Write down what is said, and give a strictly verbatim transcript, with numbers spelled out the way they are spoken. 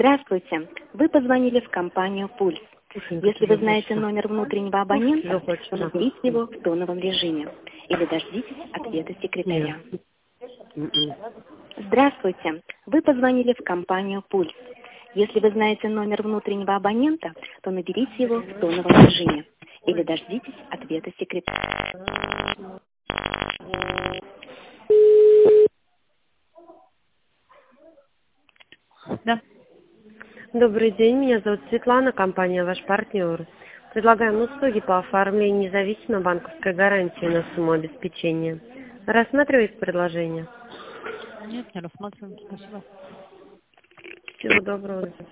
Здравствуйте. Вы позвонили в компанию «Пульс». Если вы знаете номер внутреннего абонента, то наберите его в тоновом режиме или дождитесь ответа секретаря. Здравствуйте. Вы позвонили в компанию «Пульс». Если вы знаете номер внутреннего абонента, то наберите его в тоновом режиме или дождитесь ответа секретаря. Да. Добрый день, меня зовут Светлана, компания «Ваш партнер». Предлагаем услуги по оформлению независимой банковской гарантии на сумму обеспечения. Рассматриваете предложение? Нет, не рассматриваем. Спасибо. Всего доброго.